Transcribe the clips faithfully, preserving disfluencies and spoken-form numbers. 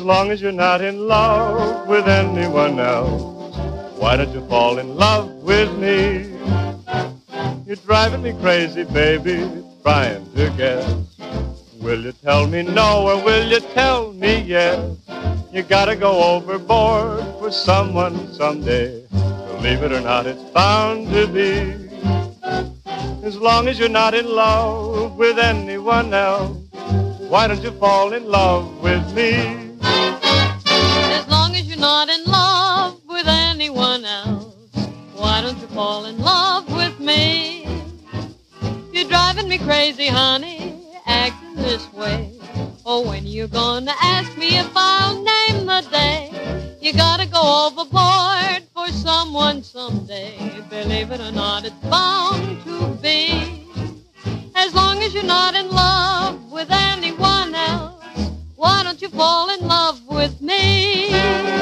long as you're not in love with anyone else, why don't you fall in love with me? You're driving me crazy, baby, trying to guess. Will you tell me no or will you tell me yes? You gotta go overboard for someone someday. Believe it or not, it's bound to be. As long as you're not in love with anyone else, why don't you fall in love with me? As long as you're not in love with anyone else, why don't you fall in love with me? You're driving me crazy, honey, acting this way. Oh, when you're gonna ask me if I'll name the day? You gotta go overboard for someone someday. Believe it or not, it's bound to be. As long as you're not in love with anyone else, why don't you fall in love with me?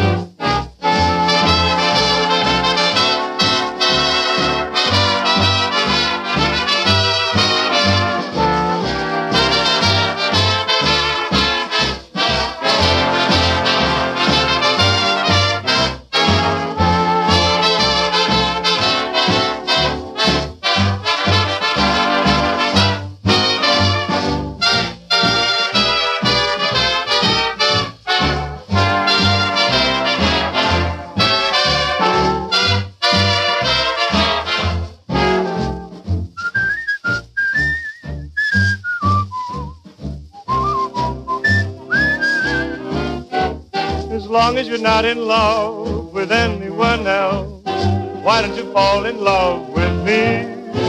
As long as you're not in love with anyone else, why don't you fall in love with me?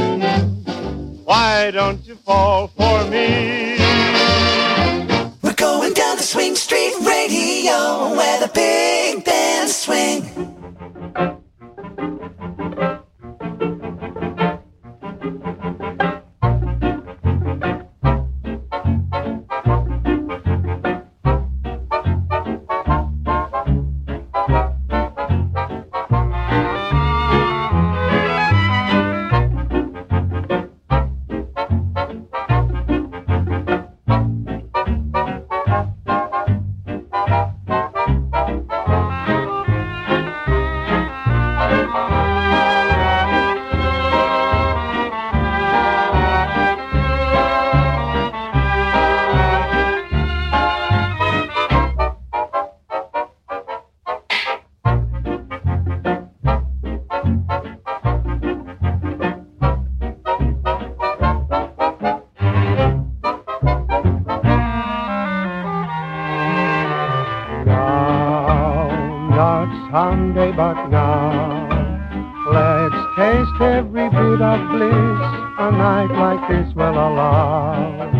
Why don't you fall for me? We're going down the Swing Street Radio where the big bands swing. Someday, but now, let's taste every bit of bliss a night like this will allow.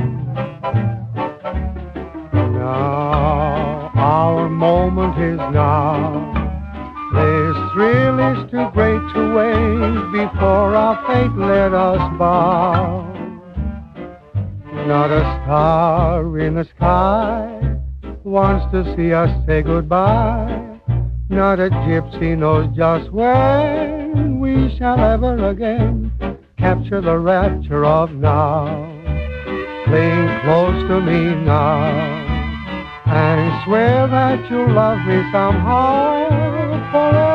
Now, our moment is now. This thrill is too great to wait before our fate let us bow. Not a star in the sky wants to see us say goodbye. Not a gypsy knows just when we shall ever again capture the rapture of now. Cling close to me now and swear that you'll love me somehow forever.